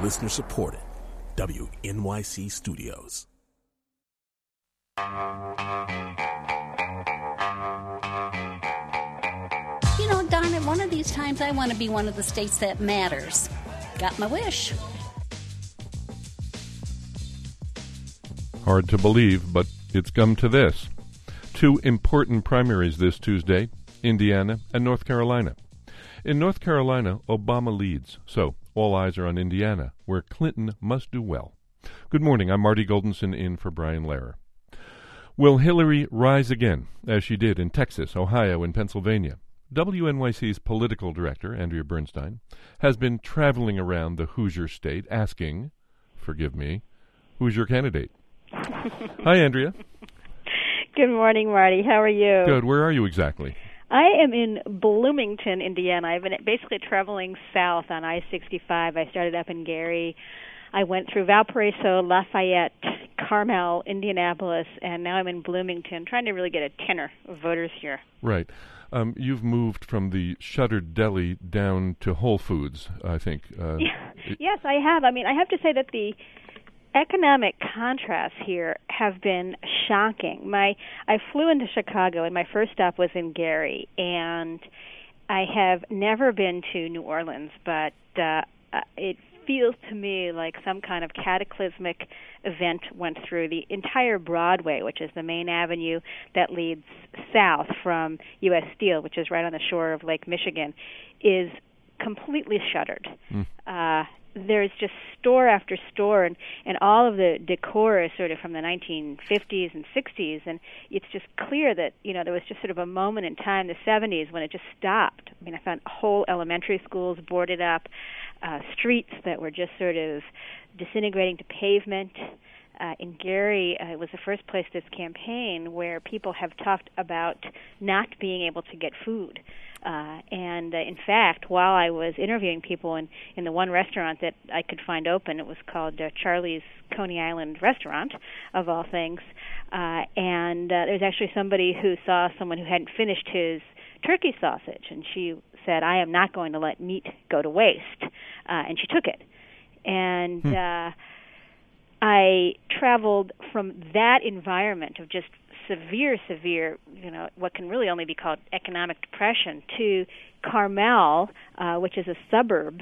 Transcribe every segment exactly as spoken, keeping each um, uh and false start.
Listener supported. W N Y C Studios. You know, Don, at one of these times I want to be one of the states that matters. Got my wish. Hard to believe, but it's come to this. Two important primaries this Tuesday, Indiana and North Carolina. In North Carolina, Obama leads, so all eyes are on Indiana, where Clinton must do well. Good morning, I'm Marty Goldenson in for Brian Lehrer. Will Hillary rise again, as she did in Texas, Ohio, and Pennsylvania? W N Y C's political director, Andrea Bernstein, has been traveling around the Hoosier state asking, forgive me, who's your candidate? Hi, Andrea. Good morning, Marty. How are you? Good. Where are you exactly? I am in Bloomington, Indiana. I've been basically traveling south on I sixty-five. I started up in Gary. I went through Valparaiso, Lafayette, Carmel, Indianapolis, and now I'm in Bloomington, trying to really get a tenor of voters here. Right. Um, you've moved from the shuttered deli down to Whole Foods, I think. Uh, yes, I have. I mean, I have to say that the economic contrasts here have been shocking. My I flew into Chicago, and my first stop was in Gary, and I have never been to New Orleans, but uh, it feels to me like some kind of cataclysmic event went through. The entire Broadway, which is the main avenue that leads south from U S Steel, which is right on the shore of Lake Michigan, is completely shuttered. Mm. Uh, there's just store after store, and, and all of the decor is sort of from the nineteen fifties and sixties, and it's just clear that, you know, there was just sort of a moment in time, the seventies, when it just stopped. I mean, I found whole elementary schools boarded up, uh, streets that were just sort of disintegrating to pavement. Uh, in Gary, uh, it was the first place this campaign where people have talked about not being able to get food. Uh, and, uh, in fact, while I was interviewing people in, in the one restaurant that I could find open, it was called uh, Charlie's Coney Island Restaurant, of all things, uh, and uh, there was actually somebody who saw someone who hadn't finished his turkey sausage, and she said, I am not going to let meat go to waste, uh, and she took it. And hmm. uh, I traveled from that environment of just severe, severe, you know, what can really only be called economic depression, to Carmel, uh, which is a suburb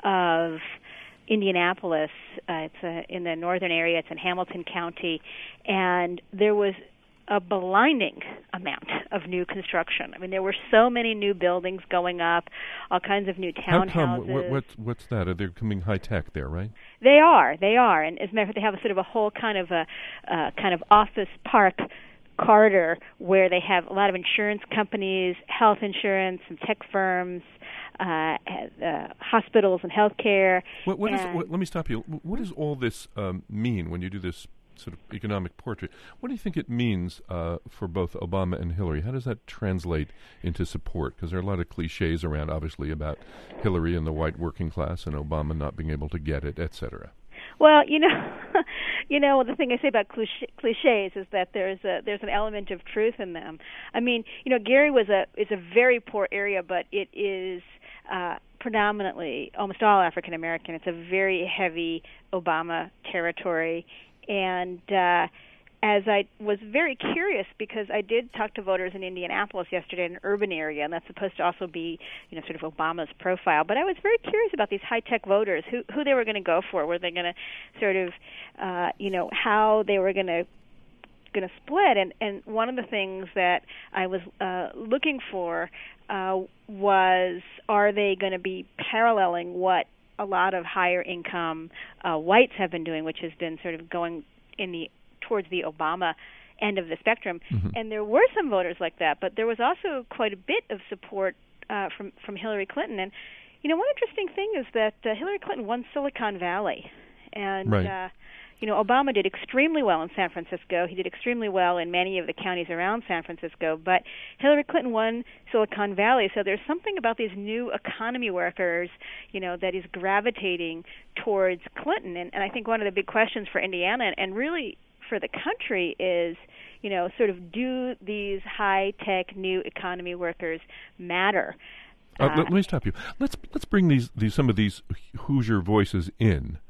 of Indianapolis. Uh, it's a, in the northern area. It's in Hamilton County. And there was a blinding amount of new construction. I mean, there were so many new buildings going up, all kinds of new townhouses. How come? What, what's, what's that? Are they coming high-tech there, right? They are. They are. And as a matter of fact, they have a sort of a whole kind of a uh, kind of office park corridor where they have a lot of insurance companies, health insurance, and tech firms, uh, uh, hospitals and healthcare. What, what and is, what, let me stop you. What does all this um, mean when you do this sort of economic portrait? What do you think it means uh, for both Obama and Hillary? How does that translate into support? Because there are a lot of cliches around, obviously, about Hillary and the white working class and Obama not being able to get it, et cetera. Well, you know, you know, the thing I say about cliche, cliches is that there's a there's an element of truth in them. I mean, you know, Gary was a is a very poor area, but it is uh, predominantly almost all African American. It's a very heavy Obama territory, and uh, as I was very curious, because I did talk to voters in Indianapolis yesterday, in an urban area, and that's supposed to also be, you know, sort of Obama's profile. But I was very curious about these high-tech voters, who who they were going to go for. Were they going to sort of, uh, you know, how they were going to going to split? And and one of the things that I was uh, looking for uh, was, are they going to be paralleling what a lot of higher-income uh, whites have been doing, which has been sort of going in the towards the Obama end of the spectrum. Mm-hmm. And there were some voters like that, but there was also quite a bit of support uh, from, from Hillary Clinton. And, you know, one interesting thing is that uh, Hillary Clinton won Silicon Valley. And, right. uh, you know, Obama did extremely well in San Francisco. He did extremely well in many of the counties around San Francisco. But Hillary Clinton won Silicon Valley. So there's something about these new economy workers, you know, that is gravitating towards Clinton. And, and I think one of the big questions for Indiana, and, and really for the country, is, you know, sort of, do these high-tech new economy workers matter? Uh, uh, let, let me stop you. Let's let's bring these, these some of these Hoosier voices in.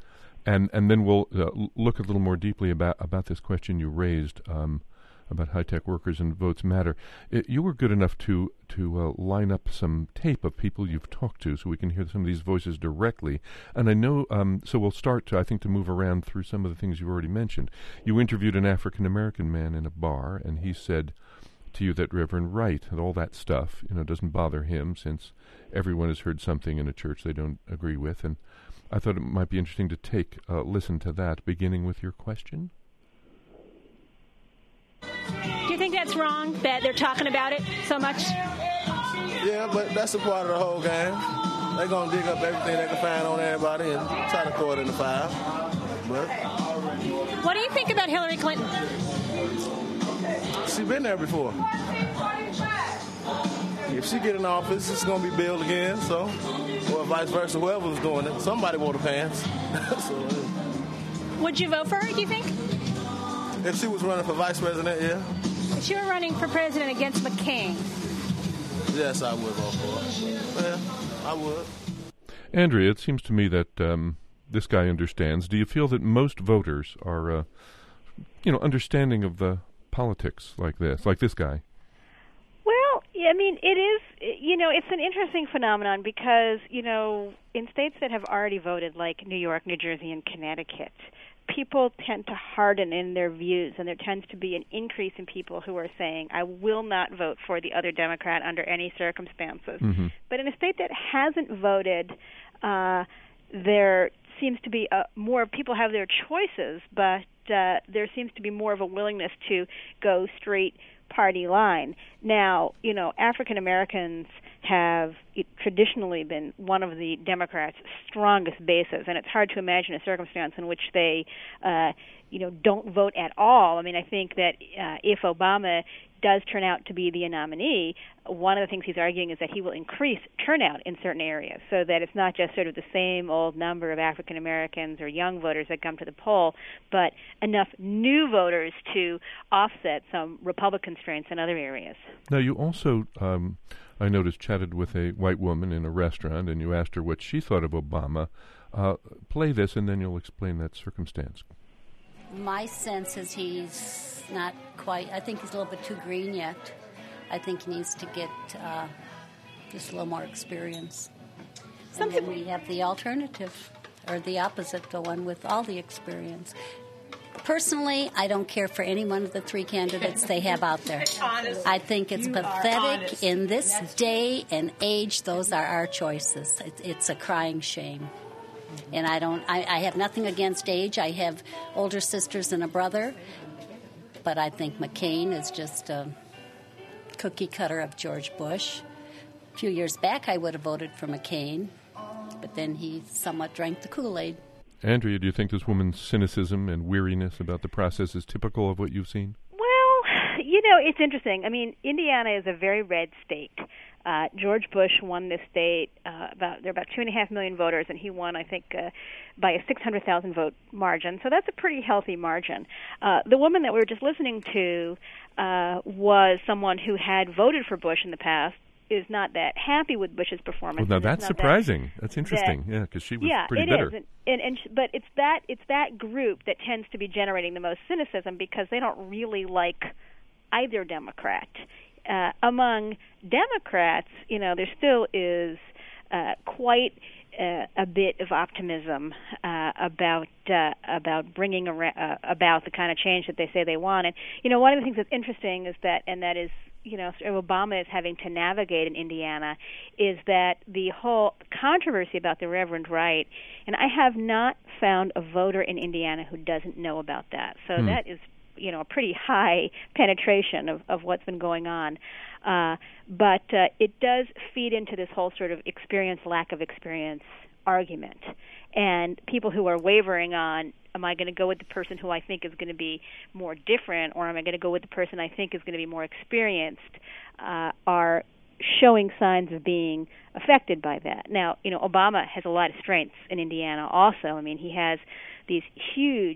and and then we'll uh, look a little more deeply about about this question you raised um, about high-tech workers and votes matter. It, you were good enough to to uh, line up some tape of people you've talked to, so we can hear some of these voices directly. And I know, um, so we'll start to, I think, to move around through some of the things you've already mentioned. You interviewed an African-American man in a bar, and he said to you that Reverend Wright and all that stuff, you know, doesn't bother him, since everyone has heard something in a church they don't agree with. And I thought it might be interesting to take uh, listen to that, beginning with your question. Do you think that's wrong, that they're talking about it so much? Yeah, but that's a part of the whole game. They're going to dig up everything they can find on everybody and try to throw it in the fire. But what do you think about Hillary Clinton? She's been there before. If she get in office, it's going to be billed again, so, or vice versa, whoever was doing it. Somebody wore the pants. So, uh, would you vote for her, do you think? If she was running for vice president, yeah. If she were running for president against McCain? Yes, I would vote for her. Yeah, I would. Andrea, it seems to me that um, this guy understands. Do you feel that most voters are, uh, you know, understanding of the politics like this, like this guy? Well, I mean, it is, you know, it's an interesting phenomenon because, you know, in states that have already voted, like New York, New Jersey, and Connecticut, people tend to harden in their views, and there tends to be an increase in people who are saying, I will not vote for the other Democrat under any circumstances. Mm-hmm. But in a state that hasn't voted, uh, there seems to be a, more people have their choices, but uh, there seems to be more of a willingness to go straight party line. Now, you know, African Americans have traditionally been one of the Democrats' strongest bases, and it's hard to imagine a circumstance in which they, uh, you know, don't vote at all. I mean, I think that uh, if Obama does turn out to be the nominee, one of the things he's arguing is that he will increase turnout in certain areas, so that it's not just sort of the same old number of African Americans or young voters that come to the poll, but enough new voters to offset some Republican strengths in other areas. Now, you also, um, I noticed, chatted with a white woman in a restaurant, and you asked her what she thought of Obama. Uh, play this, and then you'll explain that circumstance. My sense is he's not quite, I think he's a little bit too green yet. I think he needs to get uh, just a little more experience. And then we have the alternative, or the opposite, the one with all the experience. Personally, I don't care for any one of the three candidates they have out there. I think it's pathetic in this day and age. Those are our choices. It, it's a crying shame. And I don't. I, I have nothing against age. I have older sisters and a brother, but I think McCain is just a cookie cutter of George Bush. A few years back, I would have voted for McCain, but then he somewhat drank the Kool-Aid. Andrea, do you think this woman's cynicism and weariness about the process is typical of what you've seen? Well, you know, it's interesting. I mean, Indiana is a very red state. Uh, George Bush won this state. Uh, about there are about two and a half million voters, and he won, I think, uh, by a six hundred thousand vote margin. So that's a pretty healthy margin. Uh, the woman that we were just listening to uh, was someone who had voted for Bush in the past. Is not that happy with Bush's performance. Well, now that's surprising. That, that's interesting. That, yeah, because she was yeah, pretty it bitter. Is. And, and, and but it's that it's that group that tends to be generating the most cynicism because they don't really like either Democrat. Uh, among Democrats, you know, there still is uh, quite uh, a bit of optimism uh, about uh, about bringing around, uh, about the kind of change that they say they want. And you know, one of the things that's interesting is that, and that is, you know, Obama is having to navigate in Indiana, is that the whole controversy about the Reverend Wright, and I have not found a voter in Indiana who doesn't know about that. So hmm. that is, you know, a pretty high penetration of, of what's been going on. Uh, but uh, it does feed into this whole sort of experience, lack of experience argument. And people who are wavering on, am I going to go with the person who I think is going to be more different, or am I going to go with the person I think is going to be more experienced, uh, are showing signs of being affected by that. Now, you know, Obama has a lot of strengths in Indiana also. I mean, he has these huge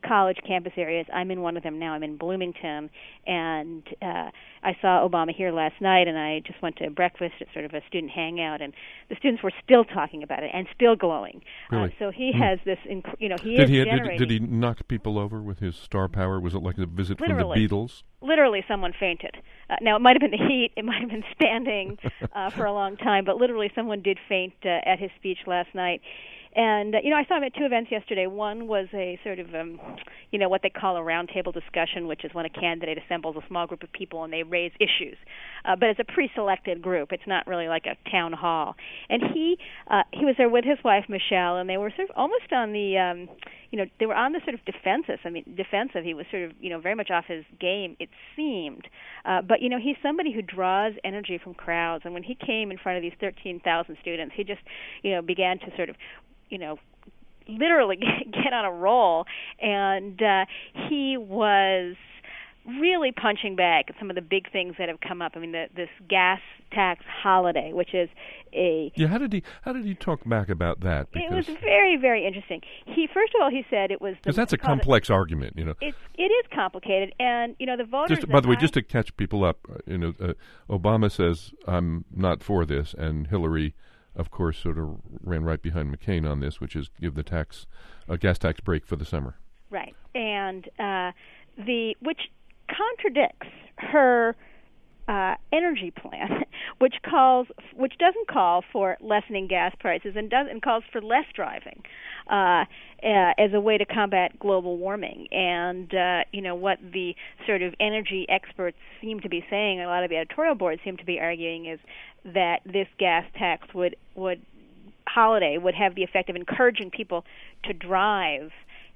college campus areas. I'm in one of them now. I'm in Bloomington, and uh, I saw Obama here last night, and I just went to breakfast at sort of a student hangout, and the students were still talking about it and still glowing. Really? Uh, so he Hmm. has this, inc- you know, he Did is he generating. did, did he knock people over with his star power? Was it like a visit Literally. from the Beatles? Literally, someone fainted. Uh, now, it might have been the heat. It might have been standing uh, for a long time, but literally someone did faint uh, at his speech last night. And, uh, you know, I saw him at two events yesterday. One was a sort of, um, you know, what they call a roundtable discussion, which is when a candidate assembles a small group of people and they raise issues. Uh, but it's a pre-selected group. It's not really like a town hall. And he uh, he was there with his wife, Michelle, and they were sort of almost on the, um, you know, they were on the sort of defensive. I mean, defensive. He was sort of, you know, very much off his game, it seemed. Uh, but, you know, he's somebody who draws energy from crowds. And when he came in front of these thirteen thousand students, he just, you know, began to sort of, you know, literally get on a roll, and uh, he was really punching back at some of the big things that have come up. I mean, the, this gas tax holiday, which is a Yeah, how did he how did he talk back about that? It was very, very interesting. He first of all he said it was because that's a complex argument, you know. It's it is complicated, and you know the voters. Just by the way, I, just to catch people up, uh, you know, uh, Obama says I'm not for this, and Hillary, of course, sort of ran right behind McCain on this, which is give the tax a gas tax break for the summer. Right, and uh, the which contradicts her uh, energy plan, which calls which doesn't call for lessening gas prices and doesn't calls for less driving uh, uh, as a way to combat global warming. And uh, you know what the sort of energy experts seem to be saying, a lot of the editorial boards seem to be arguing, is that this gas tax would would holiday would have the effect of encouraging people to drive.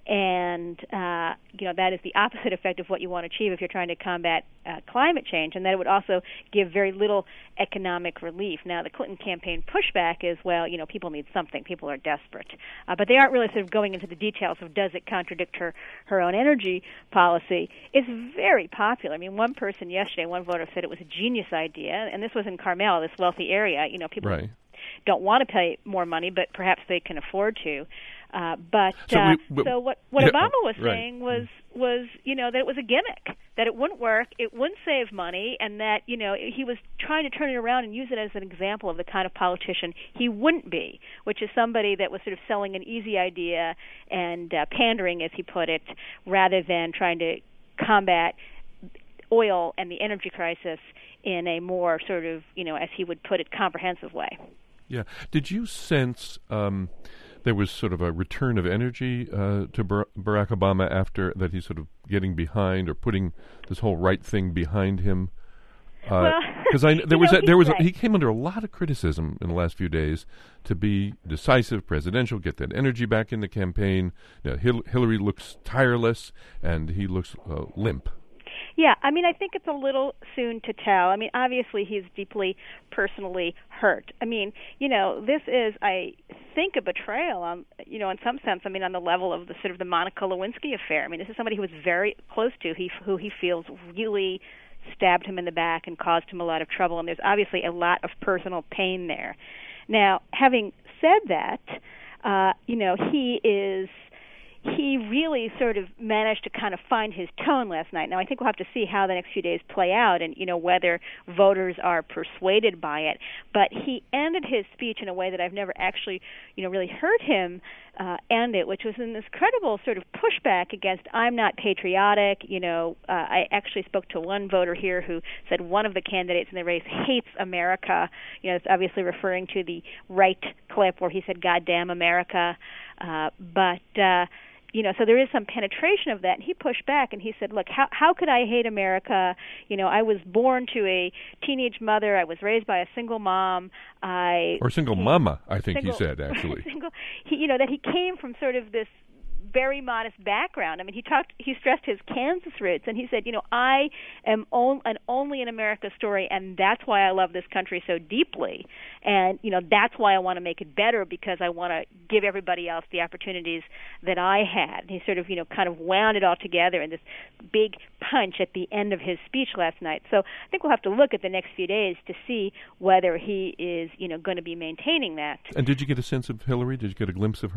And, uh, you know, that is the opposite effect of what you want to achieve if you're trying to combat uh, climate change, and that it would also give very little economic relief. Now, the Clinton campaign pushback is, well, you know, people need something. People are desperate. Uh, but they aren't really sort of going into the details of does it contradict her, her own energy policy. It's very popular. I mean, one person yesterday, one voter said it was a genius idea, and this was in Carmel, this wealthy area. You know, people right. don't want to pay more money, but perhaps they can afford to. Uh, but so, uh, we, we, so what what yeah, Obama was right. saying was was you know that it was a gimmick, that it wouldn't work, it wouldn't save money, and that you know he was trying to turn it around and use it as an example of the kind of politician he wouldn't be, which is somebody that was sort of selling an easy idea and uh, pandering, as he put it, rather than trying to combat oil and the energy crisis in a more sort of, you know, as he would put it, comprehensive way. Yeah. Did you sense um, there was sort of a return of energy uh, to Bar- Barack Obama after that? He's sort of getting behind or putting this whole right thing behind him. Because uh, I there was know, a, there was right. a, he came under a lot of criticism in the last few days to be decisive, presidential, get that energy back in the campaign. You know, Hil- Hillary looks tireless, and he looks uh, limp. Yeah, I mean, I think it's a little soon to tell. I mean, obviously he's deeply personally hurt. I mean, you know, this is, I think, a betrayal on, you know, in some sense, I mean, on the level of the sort of the Monica Lewinsky affair. I mean, this is somebody who was very close to, he, who he feels really stabbed him in the back and caused him a lot of trouble, and there's obviously a lot of personal pain there. Now, having said that, uh, you know, he is... he really sort of managed to kind of find his tone last night. Now, I think we'll have to see how the next few days play out and, you know, whether voters are persuaded by it. But he ended his speech in a way that I've never actually, you know, really heard him uh, end it, which was in this credible sort of pushback against I'm not patriotic. You know, uh, I actually spoke to one voter here who said one of the candidates in the race hates America. You know, it's obviously referring to the right clip where he said, "God damn America." Uh, but, uh, you know, so there is some penetration of that. And he pushed back and he said, look, how how could I hate America? You know, I was born to a teenage mother. I was raised by a single mom. I Or single he, mama, I think single, he said, actually. single, he, you know, that he came from sort of this very modest background. I mean, he talked, he stressed his Kansas roots, and he said, you know, I am on, an only in America story, and that's why I love this country so deeply. And, you know, that's why I want to make it better, because I want to give everybody else the opportunities that I had. And he sort of, you know, kind of wound it all together in this big punch at the end of his speech last night. So I think we'll have to look at the next few days to see whether he is, you know, going to be maintaining that. And did you get a sense of Hillary? Did you get a glimpse of her?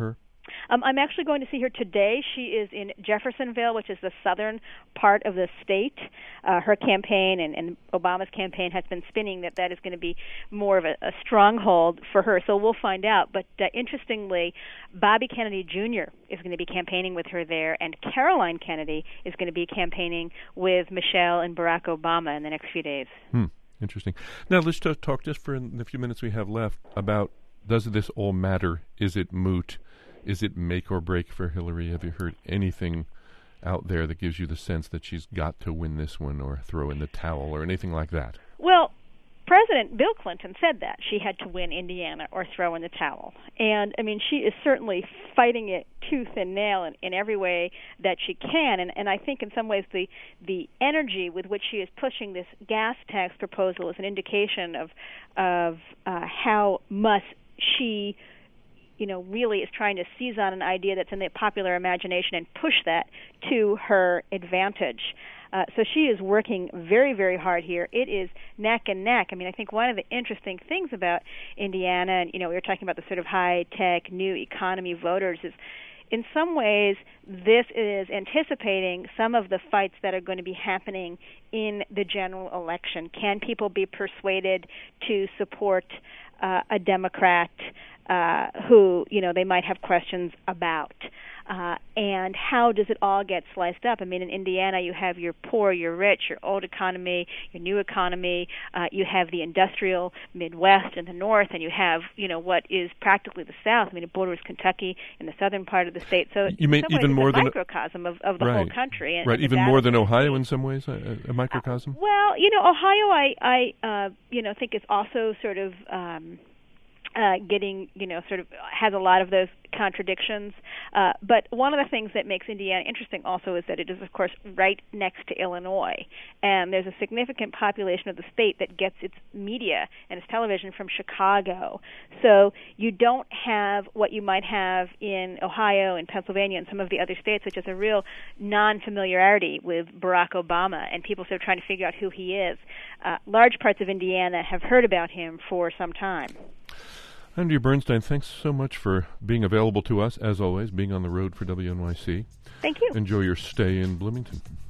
Um, I'm actually going to see her today. She is in Jeffersonville, which is the southern part of the state. Uh, her campaign and, and Obama's campaign has been spinning that that is going to be more of a, a stronghold for her. So we'll find out. But uh, interestingly, Bobby Kennedy Junior is going to be campaigning with her there, and Caroline Kennedy is going to be campaigning with Michelle and Barack Obama in the next few days. Hmm. Interesting. Now let's just talk just for in the few minutes we have left about, does this all matter? Is it moot? Is it make or break for Hillary? Have you heard anything out there that gives you the sense that she's got to win this one or throw in the towel or anything like that? Well, President Bill Clinton said that she had to win Indiana or throw in the towel. And, I mean, she is certainly fighting it tooth and nail in, in every way that she can. And, and I think in some ways the, the energy with which she is pushing this gas tax proposal is an indication of, of uh, how much she you know, really is trying to seize on an idea that's in the popular imagination and push that to her advantage. Uh, so she is working very, very hard here. It is neck and neck. I mean, I think one of the interesting things about Indiana, and, you know, we were talking about the sort of high-tech, new economy voters, is in some ways this is anticipating some of the fights that are going to be happening in the general election. Can people be persuaded to support uh, a Democrat Uh, who, you know, they might have questions about? Uh, and how does it all get sliced up? I mean, in Indiana, you have your poor, your rich, your old economy, your new economy. Uh, you have the industrial Midwest and the North, and you have, you know, what is practically the South. I mean, it borders Kentucky in the southern part of the state. So you mean even more it's a than microcosm of, of the right, whole country. And, right, and even more than Ohio in some ways, a, a microcosm? Uh, well, you know, Ohio, I, I uh, you know, think is also sort of Um, Uh, getting, you know, sort of has a lot of those contradictions. Uh, but one of the things that makes Indiana interesting also is that it is, of course, right next to Illinois. And there's a significant population of the state that gets its media and its television from Chicago. So you don't have what you might have in Ohio and Pennsylvania and some of the other states, which is a real non-familiarity with Barack Obama, and people sort of trying to figure out who he is. Uh, large parts of Indiana have heard about him for some time. Andrea Bernstein, thanks so much for being available to us, as always, being on the road for W N Y C. Thank you. Enjoy your stay in Bloomington.